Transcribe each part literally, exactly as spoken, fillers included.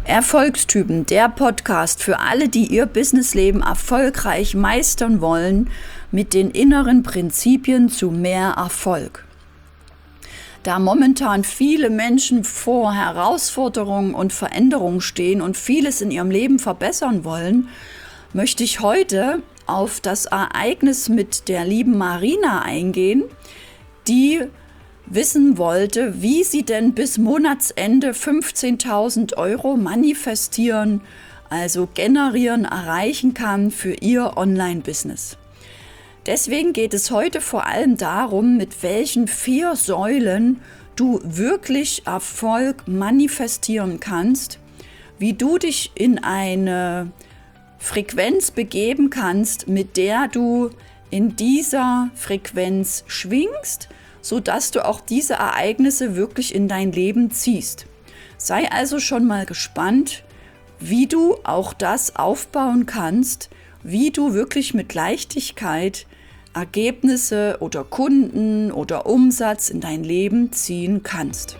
Erfolgstypen, der Podcast für alle, die ihr Businessleben erfolgreich meistern wollen, mit den inneren Prinzipien zu mehr Erfolg. Da momentan viele Menschen vor Herausforderungen und Veränderungen stehen und vieles in ihrem Leben verbessern wollen, möchte ich heute auf das Ereignis mit der lieben Marina eingehen, die wissen wollte, wie sie denn bis Monatsende fünfzehntausend Euro manifestieren, also generieren, erreichen kann für ihr Online-Business. Deswegen geht es heute vor allem darum, mit welchen vier Säulen du wirklich Erfolg manifestieren kannst, wie du dich in eine Frequenz begeben kannst, mit der du in dieser Frequenz schwingst, sodass du auch diese Ereignisse wirklich in dein Leben ziehst. Sei also schon mal gespannt, wie du auch das aufbauen kannst, wie du wirklich mit Leichtigkeit Ergebnisse oder Kunden oder Umsatz in dein Leben ziehen kannst.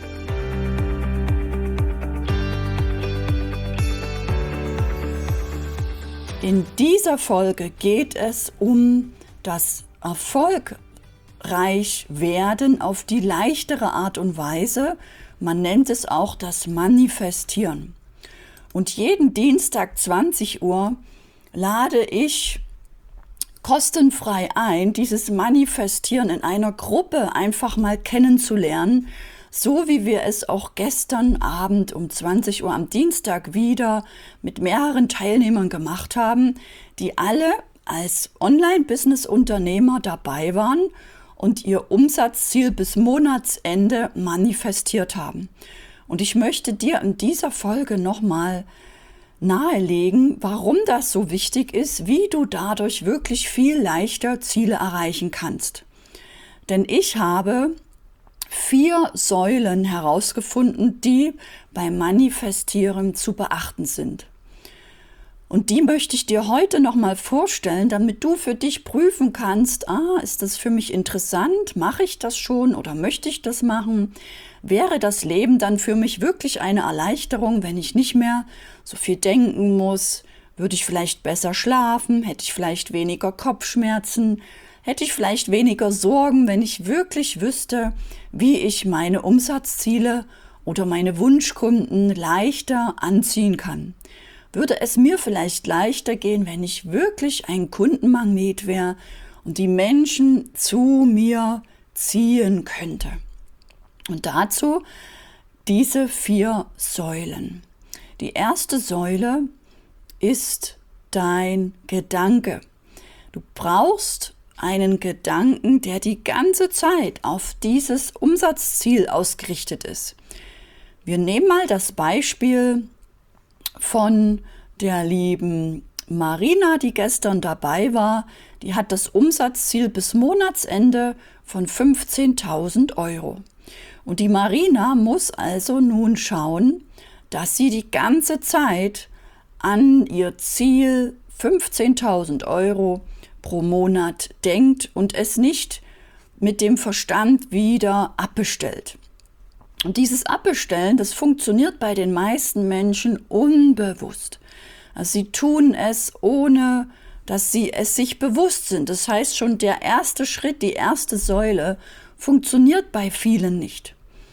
In dieser Folge geht es um das Erfolg reich werden auf die leichtere Art und Weise. Man nennt es auch das Manifestieren. Und jeden Dienstag zwanzig Uhr lade ich kostenfrei ein, dieses Manifestieren in einer Gruppe einfach mal kennenzulernen, so wie wir es auch gestern Abend um zwanzig Uhr am Dienstag wieder mit mehreren Teilnehmern gemacht haben, die alle als Online-Business-Unternehmer dabei waren und ihr Umsatzziel bis Monatsende manifestiert haben. Und ich möchte dir in dieser Folge nochmal nahelegen, warum das so wichtig ist, wie du dadurch wirklich viel leichter Ziele erreichen kannst. Denn ich habe vier Säulen herausgefunden, die beim Manifestieren zu beachten sind. Und die möchte ich dir heute nochmal vorstellen, damit du für dich prüfen kannst, ah, ist das für mich interessant, mache ich das schon oder möchte ich das machen? Wäre das Leben dann für mich wirklich eine Erleichterung, wenn ich nicht mehr so viel denken muss? Würde ich vielleicht besser schlafen? Hätte ich vielleicht weniger Kopfschmerzen? Hätte ich vielleicht weniger Sorgen, wenn ich wirklich wüsste, wie ich meine Umsatzziele oder meine Wunschkunden leichter anziehen kann? Würde es mir vielleicht leichter gehen, wenn ich wirklich ein Kundenmagnet wäre und die Menschen zu mir ziehen könnte? Und dazu diese vier Säulen. Die erste Säule ist dein Gedanke. Du brauchst einen Gedanken, der die ganze Zeit auf dieses Umsatzziel ausgerichtet ist. Wir nehmen mal das Beispiel von der lieben Marina, die gestern dabei war. Die hat das Umsatzziel bis Monatsende von fünfzehntausend Euro. Und die Marina muss also nun schauen, dass sie die ganze Zeit an ihr Ziel fünfzehntausend Euro pro Monat denkt und es nicht mit dem Verstand wieder abbestellt. Und dieses Abbestellen, das funktioniert bei den meisten Menschen unbewusst. Also sie tun es, ohne dass sie es sich bewusst sind. Das heißt, schon der erste Schritt, die erste Säule, funktioniert bei vielen nicht.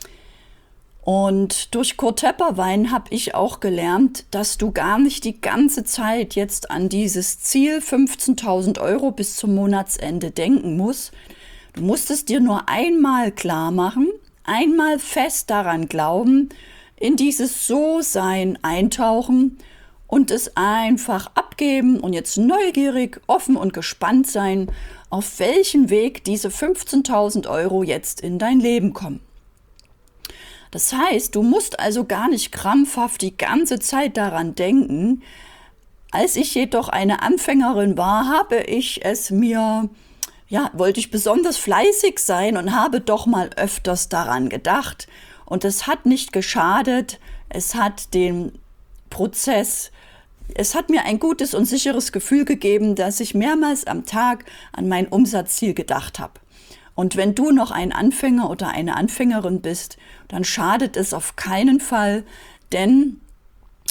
Und durch Kurt Tepperwein habe ich auch gelernt, dass du gar nicht die ganze Zeit jetzt an dieses Ziel fünfzehntausend Euro bis zum Monatsende denken musst. Du musst es dir nur einmal klar machen, einmal fest daran glauben, in dieses So-Sein eintauchen und es einfach abgeben und jetzt neugierig, offen und gespannt sein, auf welchen Weg diese fünfzehntausend Euro jetzt in dein Leben kommen. Das heißt, du musst also gar nicht krampfhaft die ganze Zeit daran denken. Als ich jedoch eine Anfängerin war, habe ich es mir, ja, wollte ich besonders fleißig sein und habe doch mal öfters daran gedacht. Und es hat nicht geschadet, es hat den Prozess, es hat mir ein gutes und sicheres Gefühl gegeben, dass ich mehrmals am Tag an mein Umsatzziel gedacht habe. Und wenn du noch ein Anfänger oder eine Anfängerin bist, dann schadet es auf keinen Fall, denn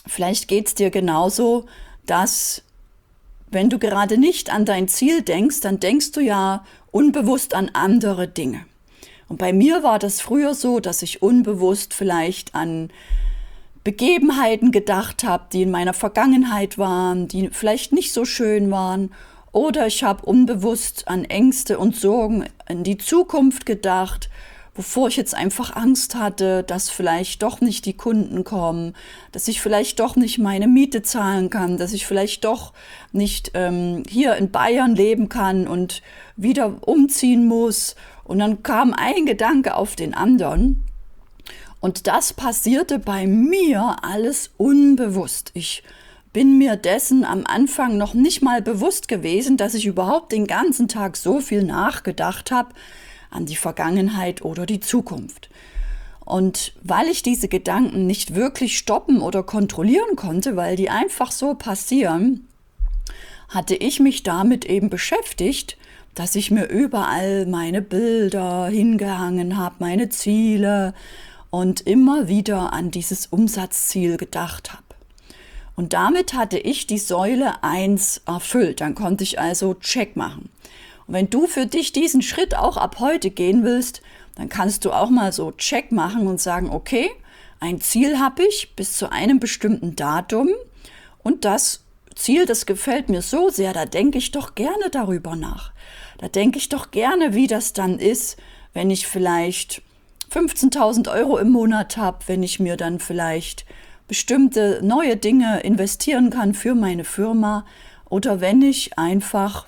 vielleicht geht es dir genauso, dass wenn du gerade nicht an dein Ziel denkst, dann denkst du ja unbewusst an andere Dinge. Und bei mir war das früher so, dass ich unbewusst vielleicht an Begebenheiten gedacht habe, die in meiner Vergangenheit waren, die vielleicht nicht so schön waren. Oder ich habe unbewusst an Ängste und Sorgen in die Zukunft gedacht, wovor ich jetzt einfach Angst hatte, dass vielleicht doch nicht die Kunden kommen, dass ich vielleicht doch nicht meine Miete zahlen kann, dass ich vielleicht doch nicht ähm, hier in Bayern leben kann und wieder umziehen muss. Und dann kam ein Gedanke auf den anderen. Und das passierte bei mir alles unbewusst. Ich bin mir dessen am Anfang noch nicht mal bewusst gewesen, dass ich überhaupt den ganzen Tag so viel nachgedacht habe an die Vergangenheit oder die Zukunft. Und weil ich diese Gedanken nicht wirklich stoppen oder kontrollieren konnte, weil die einfach so passieren, hatte ich mich damit eben beschäftigt, dass ich mir überall meine Bilder hingehangen habe, meine Ziele und immer wieder an dieses Umsatzziel gedacht habe. Und damit hatte ich die Säule eins erfüllt. Dann konnte ich also Check machen. Und wenn du für dich diesen Schritt auch ab heute gehen willst, dann kannst du auch mal so Check machen und sagen, okay, ein Ziel habe ich bis zu einem bestimmten Datum und das Ziel, das gefällt mir so sehr, da denke ich doch gerne darüber nach. Da denke ich doch gerne, wie das dann ist, wenn ich vielleicht fünfzehntausend Euro im Monat habe, wenn ich mir dann vielleicht bestimmte neue Dinge investieren kann für meine Firma oder wenn ich einfach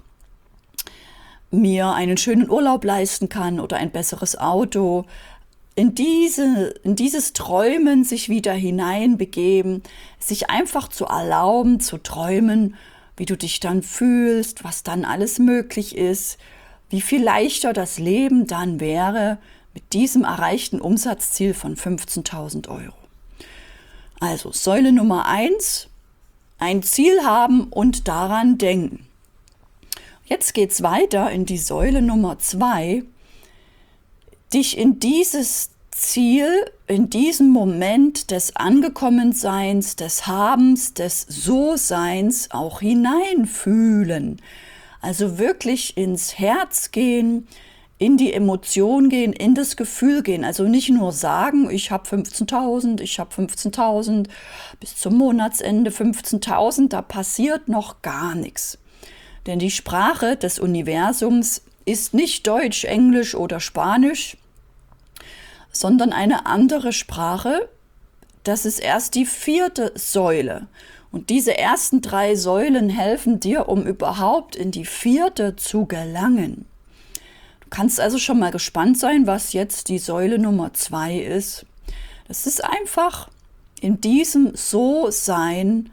mir einen schönen Urlaub leisten kann oder ein besseres Auto. In diese, in dieses Träumen sich wieder hineinbegeben, sich einfach zu erlauben, zu träumen, wie du dich dann fühlst, was dann alles möglich ist, wie viel leichter das Leben dann wäre mit diesem erreichten Umsatzziel von fünfzehntausend Euro. Also Säule Nummer eins, ein Ziel haben und daran denken. Jetzt geht's weiter in die Säule Nummer zwei, dich in dieses Ziel, in diesen Moment des Angekommenseins, des Habens, des So-Seins auch hineinfühlen. Also wirklich ins Herz gehen, in die Emotion gehen, in das Gefühl gehen. Also nicht nur sagen, ich habe fünfzehntausend, ich habe fünfzehntausend, bis zum Monatsende fünfzehntausend, da passiert noch gar nichts. Denn die Sprache des Universums ist nicht Deutsch, Englisch oder Spanisch, sondern eine andere Sprache. Das ist erst die vierte Säule. Und diese ersten drei Säulen helfen dir, um überhaupt in die vierte zu gelangen. Du kannst also schon mal gespannt sein, was jetzt die Säule Nummer zwei ist. Das ist einfach in diesem So-Sein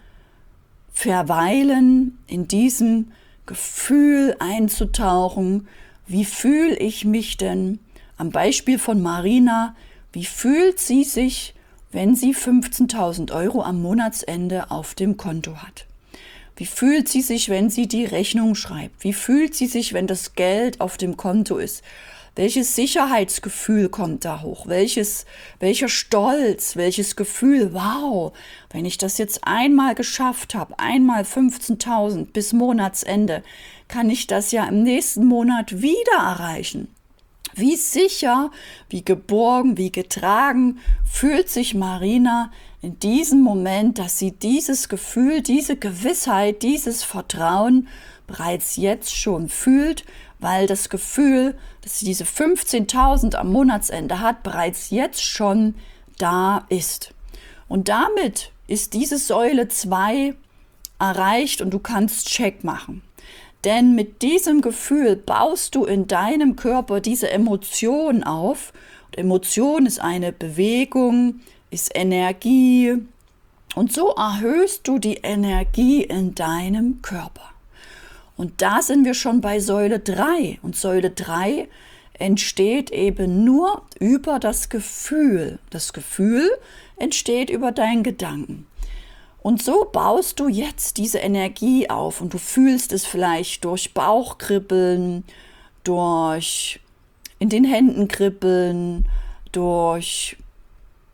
verweilen, in diesem Gefühl einzutauchen. Wie fühle ich mich denn? Am Beispiel von Marina, wie fühlt sie sich, wenn sie fünfzehntausend Euro am Monatsende auf dem Konto hat? Wie fühlt sie sich, wenn sie die Rechnung schreibt? Wie fühlt sie sich, wenn das Geld auf dem Konto ist? Welches Sicherheitsgefühl kommt da hoch? Welches, welcher Stolz, welches Gefühl? Wow, wenn ich das jetzt einmal geschafft habe, einmal fünfzehntausend bis Monatsende, kann ich das ja im nächsten Monat wieder erreichen. Wie sicher, wie geborgen, wie getragen fühlt sich Marina in diesem Moment, dass sie dieses Gefühl, diese Gewissheit, dieses Vertrauen bereits jetzt schon fühlt, weil das Gefühl, dass sie diese fünfzehntausend am Monatsende hat, bereits jetzt schon da ist. Und damit ist diese Säule zwei erreicht und du kannst Check machen. Denn mit diesem Gefühl baust du in deinem Körper diese Emotion auf. Und Emotion ist eine Bewegung, ist Energie. Und so erhöhst du die Energie in deinem Körper. Und da sind wir schon bei Säule drei. Und Säule drei entsteht eben nur über das Gefühl. Das Gefühl entsteht über deinen Gedanken. Und so baust du jetzt diese Energie auf und du fühlst es vielleicht durch Bauchkribbeln, durch in den Händen kribbeln, durch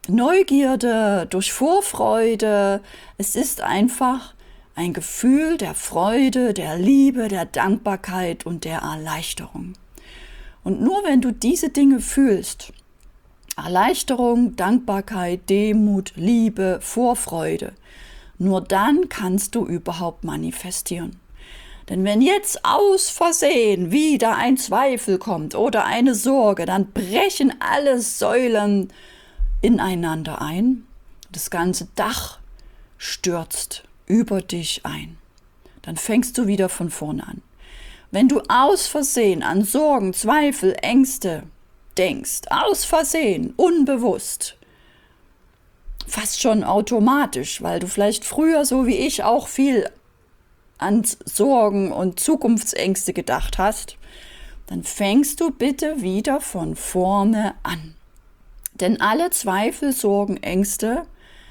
Neugierde, durch Vorfreude. Es ist einfach ein Gefühl der Freude, der Liebe, der Dankbarkeit und der Erleichterung. Und nur wenn du diese Dinge fühlst, Erleichterung, Dankbarkeit, Demut, Liebe, Vorfreude, nur dann kannst du überhaupt manifestieren. Denn wenn jetzt aus Versehen wieder ein Zweifel kommt oder eine Sorge, dann brechen alle Säulen ineinander ein. Das ganze Dach stürzt über dich ein. Dann fängst du wieder von vorne an. Wenn du aus Versehen an Sorgen, Zweifel, Ängste denkst, aus Versehen, unbewusst, fast schon automatisch, weil du vielleicht früher, so wie ich, auch viel an Sorgen und Zukunftsängste gedacht hast, dann fängst du bitte wieder von vorne an. Denn alle Zweifel, Sorgen, Ängste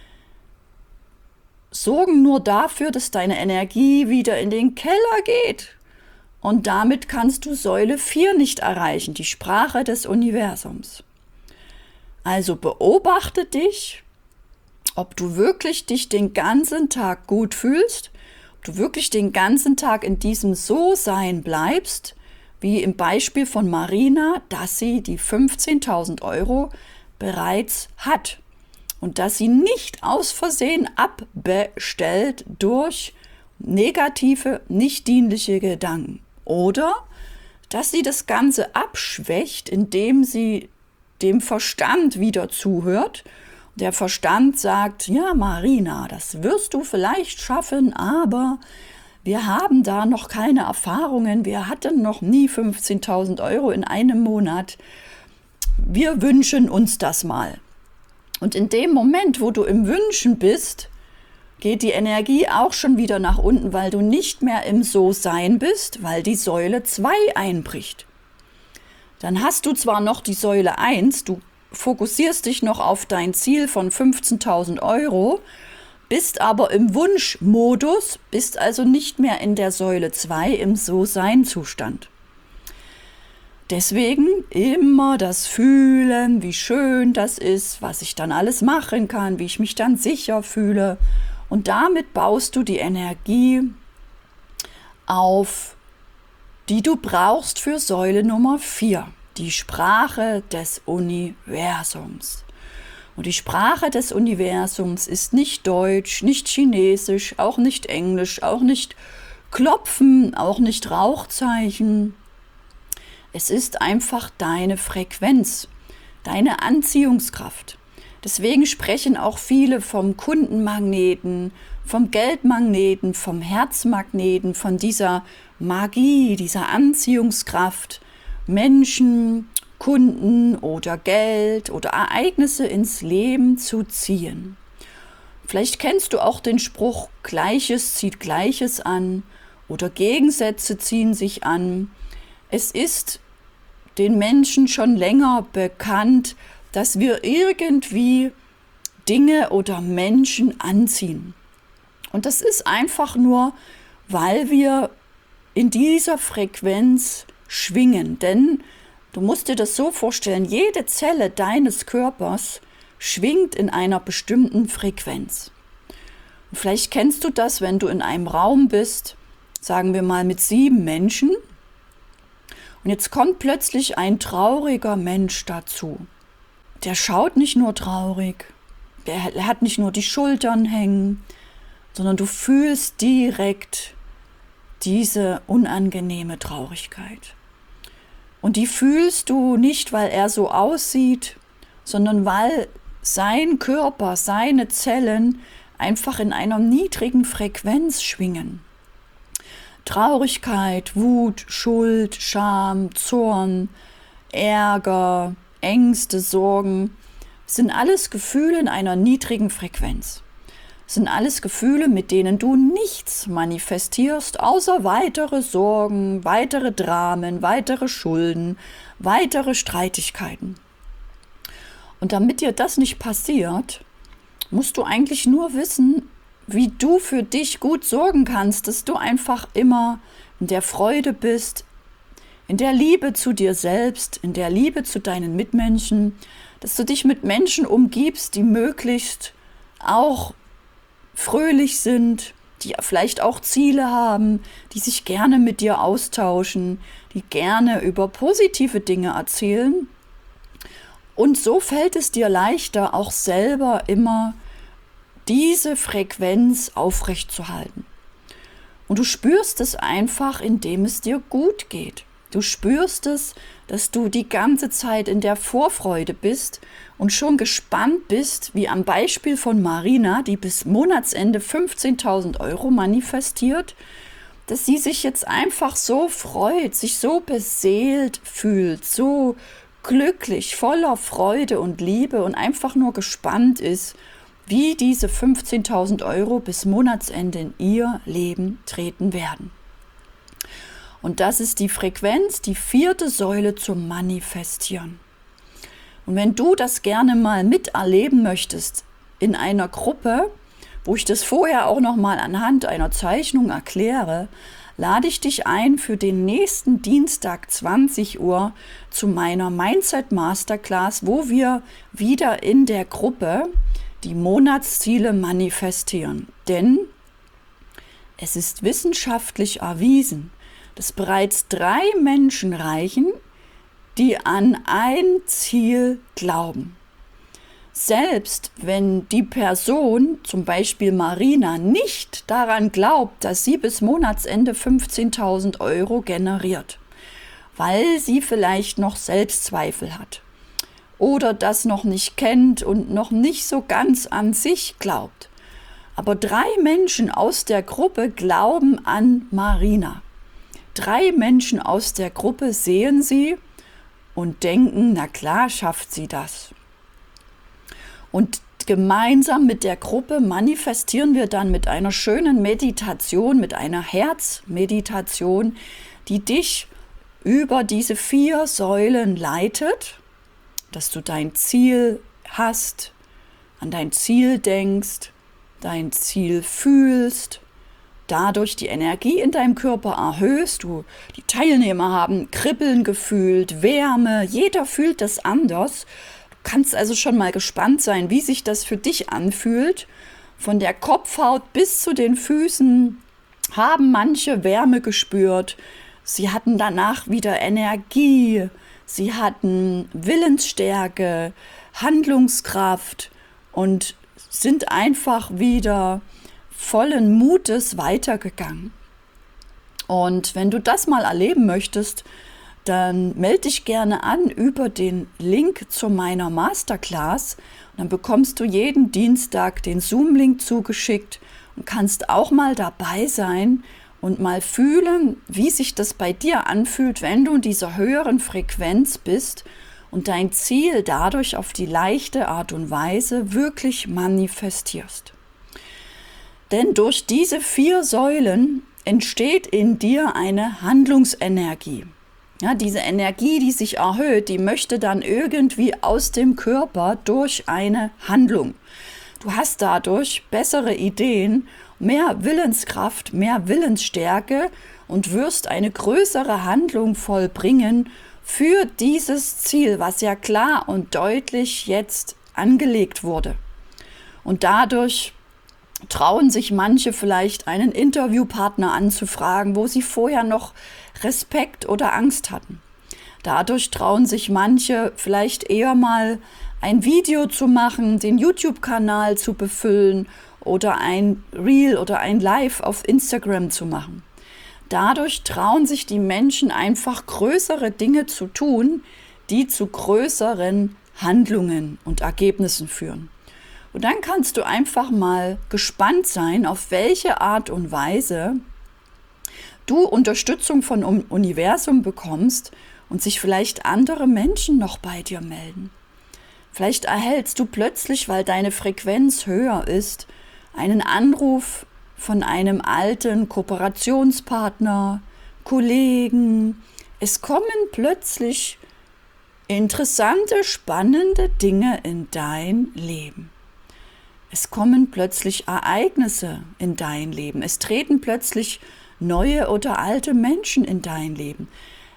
sorgen nur dafür, dass deine Energie wieder in den Keller geht. Und damit kannst du Säule vier nicht erreichen, die Sprache des Universums. Also beobachte dich, ob du wirklich dich den ganzen Tag gut fühlst, ob du wirklich den ganzen Tag in diesem So-Sein bleibst, wie im Beispiel von Marina, dass sie die fünfzehntausend Euro bereits hat und dass sie nicht aus Versehen abbestellt durch negative, nicht dienliche Gedanken. Oder dass sie das Ganze abschwächt, indem sie dem Verstand wieder zuhört. Der Verstand sagt, ja Marina, das wirst du vielleicht schaffen, aber wir haben da noch keine Erfahrungen, wir hatten noch nie fünfzehntausend Euro in einem Monat. Wir wünschen uns das mal. Und in dem Moment, wo du im Wünschen bist, geht die Energie auch schon wieder nach unten, weil du nicht mehr im So-Sein bist, weil die Säule zwei einbricht. Dann hast du zwar noch die Säule eins, du fokussierst dich noch auf dein Ziel von fünfzehntausend Euro, bist aber im Wunschmodus, bist also nicht mehr in der Säule zwei im So-Sein-Zustand. Deswegen immer das Fühlen, wie schön das ist, was ich dann alles machen kann, wie ich mich dann sicher fühle. Und damit baust du die Energie auf, die du brauchst für Säule Nummer vier, die Sprache des Universums. Und die Sprache des Universums ist nicht Deutsch, nicht Chinesisch, auch nicht Englisch, auch nicht Klopfen, auch nicht Rauchzeichen. Es ist einfach deine Frequenz, deine Anziehungskraft. Deswegen sprechen auch viele vom Kundenmagneten, vom Geldmagneten, vom Herzmagneten, von dieser Magie, dieser Anziehungskraft, Menschen, Kunden oder Geld oder Ereignisse ins Leben zu ziehen. Vielleicht kennst du auch den Spruch, Gleiches zieht Gleiches an oder Gegensätze ziehen sich an. Es ist den Menschen schon länger bekannt, dass wir irgendwie Dinge oder Menschen anziehen. Und das ist einfach nur, weil wir in dieser Frequenz schwingen. Denn du musst dir das so vorstellen, jede Zelle deines Körpers schwingt in einer bestimmten Frequenz. Und vielleicht kennst du das, wenn du in einem Raum bist, sagen wir mal mit sieben Menschen, und jetzt kommt plötzlich ein trauriger Mensch dazu. Der schaut nicht nur traurig, der hat nicht nur die Schultern hängen, sondern du fühlst direkt diese unangenehme Traurigkeit. Und die fühlst du nicht, weil er so aussieht, sondern weil sein Körper, seine Zellen einfach in einer niedrigen Frequenz schwingen. Traurigkeit, Wut, Schuld, Scham, Zorn, Ärger, Ängste, Sorgen, sind alles Gefühle in einer niedrigen Frequenz. Sind alles Gefühle, mit denen du nichts manifestierst, außer weitere Sorgen, weitere Dramen, weitere Schulden, weitere Streitigkeiten. Und damit dir das nicht passiert, musst du eigentlich nur wissen, wie du für dich gut sorgen kannst, dass du einfach immer in der Freude bist, in der Liebe zu dir selbst, in der Liebe zu deinen Mitmenschen, dass du dich mit Menschen umgibst, die möglichst auch fröhlich sind, die vielleicht auch Ziele haben, die sich gerne mit dir austauschen, die gerne über positive Dinge erzählen. Und so fällt es dir leichter, auch selber immer diese Frequenz aufrechtzuerhalten. Und du spürst es einfach, indem es dir gut geht. Du spürst es, dass du die ganze Zeit in der Vorfreude bist und schon gespannt bist, wie am Beispiel von Marina, die bis Monatsende fünfzehntausend Euro manifestiert, dass sie sich jetzt einfach so freut, sich so beseelt fühlt, so glücklich, voller Freude und Liebe und einfach nur gespannt ist, wie diese fünfzehntausend Euro bis Monatsende in ihr Leben treten werden. Und das ist die Frequenz, die vierte Säule zum Manifestieren. Und wenn du das gerne mal miterleben möchtest in einer Gruppe, wo ich das vorher auch noch mal anhand einer Zeichnung erkläre, lade ich dich ein für den nächsten Dienstag zwanzig Uhr zu meiner Mindset Masterclass, wo wir wieder in der Gruppe die Monatsziele manifestieren. Denn es ist wissenschaftlich erwiesen, dass bereits drei Menschen reichen, die an ein Ziel glauben. Selbst wenn die Person, zum Beispiel Marina, nicht daran glaubt, dass sie bis Monatsende fünfzehntausend Euro generiert, weil sie vielleicht noch Selbstzweifel hat oder das noch nicht kennt und noch nicht so ganz an sich glaubt. Aber drei Menschen aus der Gruppe glauben an Marina. Drei Menschen aus der Gruppe sehen sie und denken, na klar, schafft sie das. Und gemeinsam mit der Gruppe manifestieren wir dann mit einer schönen Meditation, mit einer Herzmeditation, die dich über diese vier Säulen leitet, dass du dein Ziel hast, an dein Ziel denkst, dein Ziel fühlst, dadurch die Energie in deinem Körper erhöhst. Du, die Teilnehmer haben Kribbeln gefühlt, Wärme, jeder fühlt das anders. Du kannst also schon mal gespannt sein, wie sich das für dich anfühlt. Von der Kopfhaut bis zu den Füßen haben manche Wärme gespürt. Sie hatten danach wieder Energie, sie hatten Willensstärke, Handlungskraft und sind einfach wieder vollen Mutes weitergegangen. Und wenn du das mal erleben möchtest, dann melde dich gerne an über den Link zu meiner Masterclass. Und dann bekommst du jeden Dienstag den Zoom-Link zugeschickt und kannst auch mal dabei sein und mal fühlen, wie sich das bei dir anfühlt, wenn du in dieser höheren Frequenz bist und dein Ziel dadurch auf die leichte Art und Weise wirklich manifestierst. Denn durch diese vier Säulen entsteht in dir eine Handlungsenergie. Ja, diese Energie, die sich erhöht, die möchte dann irgendwie aus dem Körper durch eine Handlung. Du hast dadurch bessere Ideen, mehr Willenskraft, mehr Willensstärke und wirst eine größere Handlung vollbringen für dieses Ziel, was ja klar und deutlich jetzt angelegt wurde. Und dadurch trauen sich manche vielleicht, einen Interviewpartner anzufragen, wo sie vorher noch Respekt oder Angst hatten. Dadurch trauen sich manche vielleicht eher mal ein Video zu machen, den YouTube-Kanal zu befüllen oder ein Reel oder ein Live auf Instagram zu machen. Dadurch trauen sich die Menschen einfach größere Dinge zu tun, die zu größeren Handlungen und Ergebnissen führen. Und dann kannst du einfach mal gespannt sein, auf welche Art und Weise du Unterstützung vom Universum bekommst und sich vielleicht andere Menschen noch bei dir melden. Vielleicht erhältst du plötzlich, weil deine Frequenz höher ist, einen Anruf von einem alten Kooperationspartner, Kollegen. Es kommen plötzlich interessante, spannende Dinge in dein Leben. Es kommen plötzlich Ereignisse in dein Leben. Es treten plötzlich neue oder alte Menschen in dein Leben.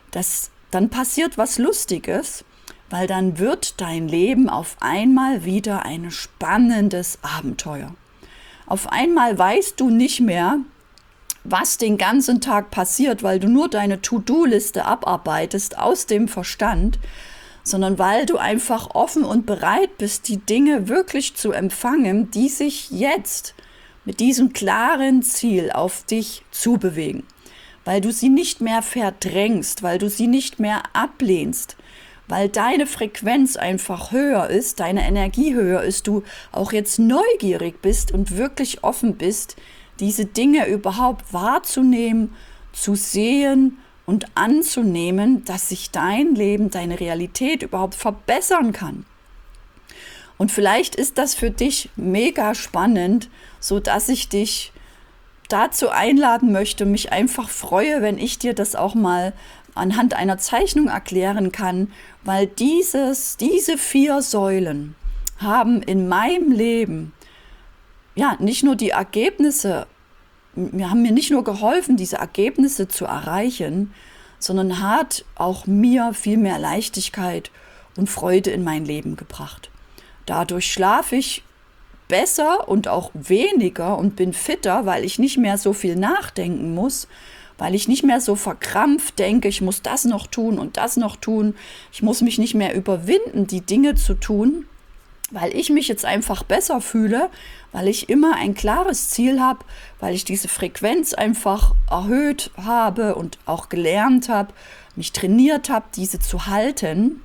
das, dann passiert was Lustiges, weil dann wird dein Leben auf einmal wieder ein spannendes Abenteuer. Auf einmal weißt du nicht mehr, was den ganzen Tag passiert, weil du nur deine To-Do-Liste abarbeitest aus dem Verstand, sondern weil du einfach offen und bereit bist, die Dinge wirklich zu empfangen, die sich jetzt mit diesem klaren Ziel auf dich zubewegen. Weil du sie nicht mehr verdrängst, weil du sie nicht mehr ablehnst, weil deine Frequenz einfach höher ist, deine Energie höher ist, du auch jetzt neugierig bist und wirklich offen bist, diese Dinge überhaupt wahrzunehmen, zu sehen und anzunehmen, dass sich dein Leben, deine Realität überhaupt verbessern kann. Und vielleicht ist das für dich mega spannend, so dass ich dich dazu einladen möchte, mich einfach freue, wenn ich dir das auch mal anhand einer Zeichnung erklären kann, weil dieses, diese vier Säulen haben in meinem Leben ja nicht nur die Ergebnisse, wir haben mir nicht nur geholfen, diese Ergebnisse zu erreichen, sondern hat auch mir viel mehr Leichtigkeit und Freude in mein Leben gebracht. Dadurch schlafe ich besser und auch weniger und bin fitter, weil ich nicht mehr so viel nachdenken muss, weil ich nicht mehr so verkrampft denke, ich muss das noch tun und das noch tun. Ich muss mich nicht mehr überwinden, die Dinge zu tun, weil ich mich jetzt einfach besser fühle, weil ich immer ein klares Ziel habe, weil ich diese Frequenz einfach erhöht habe und auch gelernt habe, mich trainiert habe, diese zu halten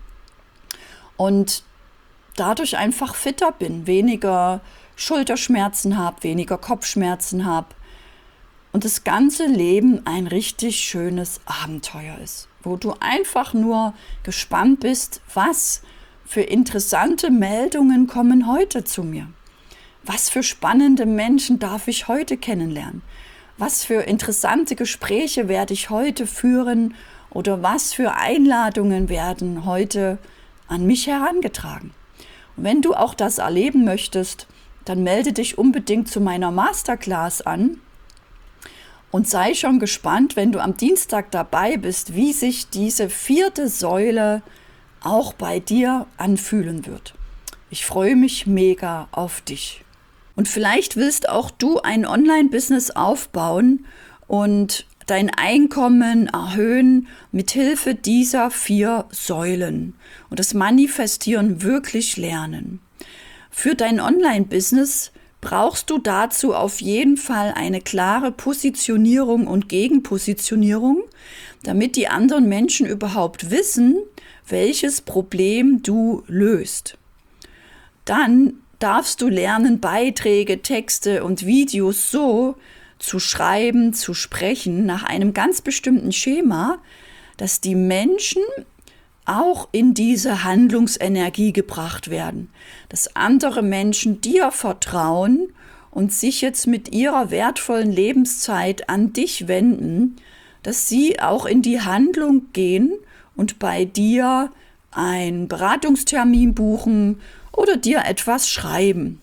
und dadurch einfach fitter bin, weniger Schulterschmerzen habe, weniger Kopfschmerzen habe und das ganze Leben ein richtig schönes Abenteuer ist, wo du einfach nur gespannt bist, was für interessante Meldungen kommen heute zu mir. Was für spannende Menschen darf ich heute kennenlernen? Was für interessante Gespräche werde ich heute führen oder was für Einladungen werden heute an mich herangetragen? Und wenn du auch das erleben möchtest, dann melde dich unbedingt zu meiner Masterclass an und sei schon gespannt, wenn du am Dienstag dabei bist, wie sich diese vierte Säule auch bei dir anfühlen wird. Ich freue mich mega auf dich. Und vielleicht willst auch du ein Online-Business aufbauen und dein Einkommen erhöhen mit Hilfe dieser vier Säulen und das Manifestieren wirklich lernen. Für dein Online-Business brauchst du dazu auf jeden Fall eine klare Positionierung und Gegenpositionierung, damit die anderen Menschen überhaupt wissen, welches Problem du löst. Dann darfst du lernen, Beiträge, Texte und Videos so zu schreiben, zu sprechen, nach einem ganz bestimmten Schema, dass die Menschen auch in diese Handlungsenergie gebracht werden, dass andere Menschen dir vertrauen und sich jetzt mit ihrer wertvollen Lebenszeit an dich wenden, dass sie auch in die Handlung gehen und bei dir einen Beratungstermin buchen oder dir etwas schreiben.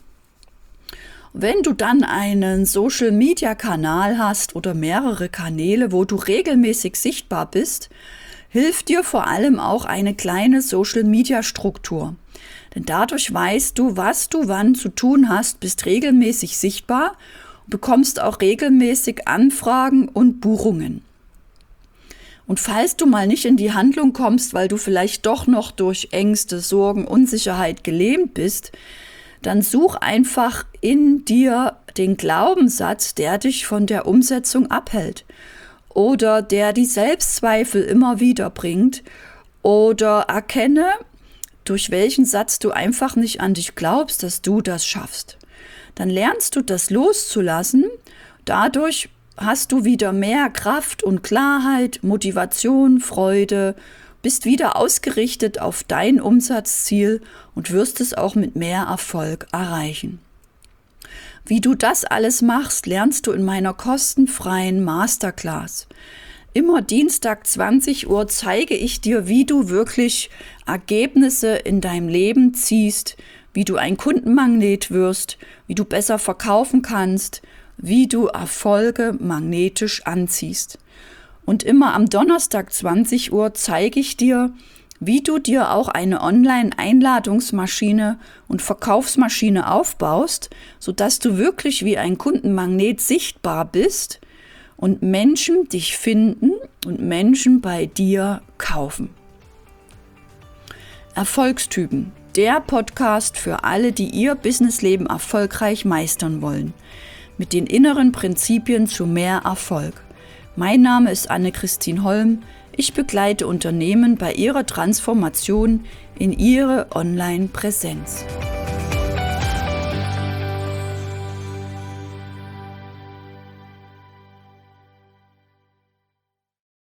Wenn du dann einen Social-Media-Kanal hast oder mehrere Kanäle, wo du regelmäßig sichtbar bist, hilft dir vor allem auch eine kleine Social-Media-Struktur. Denn dadurch weißt du, was du wann zu tun hast, bist regelmäßig sichtbar und bekommst auch regelmäßig Anfragen und Buchungen. Und falls du mal nicht in die Handlung kommst, weil du vielleicht doch noch durch Ängste, Sorgen, Unsicherheit gelähmt bist, dann such einfach in dir den Glaubenssatz, der dich von der Umsetzung abhält oder der die Selbstzweifel immer wieder bringt oder erkenne, durch welchen Satz du einfach nicht an dich glaubst, dass du das schaffst. Dann lernst du das loszulassen, dadurch hast du wieder mehr Kraft und Klarheit, Motivation, Freude, bist wieder ausgerichtet auf dein Umsatzziel und wirst es auch mit mehr Erfolg erreichen. Wie du das alles machst, lernst du in meiner kostenfreien Masterclass. Immer Dienstag zwanzig Uhr zeige ich dir, wie du wirklich Ergebnisse in deinem Leben ziehst, wie du ein Kundenmagnet wirst, wie du besser verkaufen kannst, wie du Erfolge magnetisch anziehst. Und immer am Donnerstag zwanzig Uhr zeige ich dir, wie du dir auch eine Online-Einladungsmaschine und Verkaufsmaschine aufbaust, sodass du wirklich wie ein Kundenmagnet sichtbar bist und Menschen dich finden und Menschen bei dir kaufen. Erfolgstypen, der Podcast für alle, die ihr Businessleben erfolgreich meistern wollen, mit den inneren Prinzipien zu mehr Erfolg. Mein Name ist Anne-Christine Holm. Ich begleite Unternehmen bei ihrer Transformation in ihre Online-Präsenz.